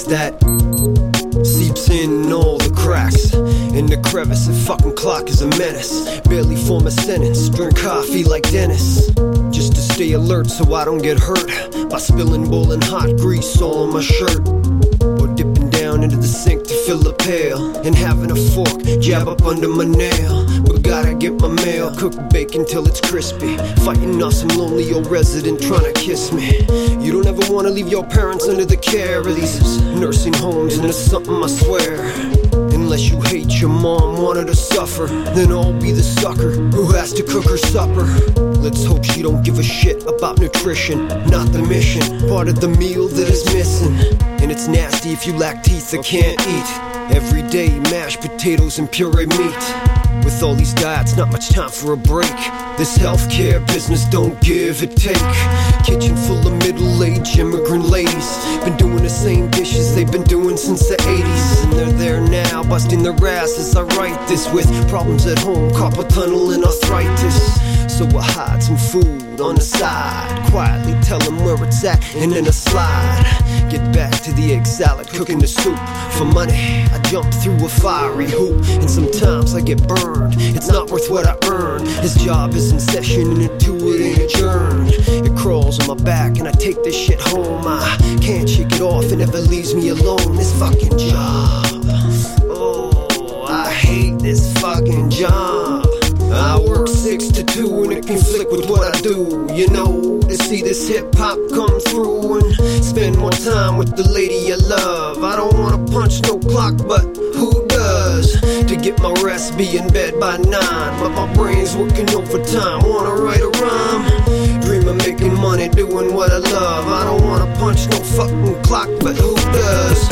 that seeps in all the cracks. In the crevice, the fucking clock is a menace. Barely form a sentence, drink coffee like Dennis, just to stay alert so I don't get hurt by spilling boiling hot grease all on my shirt, or dipping down into the sink to fill a pail and having a fork jab up under my nail. But gotta get my mail, cook bacon till it's crispy, fighting off some lonely old resident trying to kiss me. You don't ever wanna leave your parents under the care of these nursing homes, and it's something I swear. Unless you hate your mom, want her to suffer, then I'll be the sucker who has to cook her supper. Let's hope she don't give a shit about nutrition, not the mission, part of the meal that is missing. And it's nasty if you lack teeth that can't eat. Every day, mashed potatoes and puree meat. With all these diets, not much time for a break. This healthcare business don't give it take. Kitchen full of middle-aged immigrant ladies, been doing the same dishes they've been doing since the 80s. And they're there now, busting their ass as I write this, with problems at home, carpal tunnel and arthritis. So I hide some food on the side, quietly tell them where it's at, and then I slide. Get back to the egg salad, cooking the soup. For money, I jump through a fiery hoop, and sometimes I get burned. It's not worth what I earn. His job is in session and it too it ain't adjourned. It crawls on my back and I take this shit home. I can't shake it off, it never leaves me alone. This fucking job, oh, I hate this fucking job. I work 6 to 2 and it conflict with what I do, you know, to see this hip-hop come through and spend more time with the lady I love. I don't wanna punch no clock, but who does? To get my rest, be in bed by 9, but my brain's working overtime. Wanna write a rhyme? Dream of making money doing what I love. I don't wanna punch no fucking clock, but who does?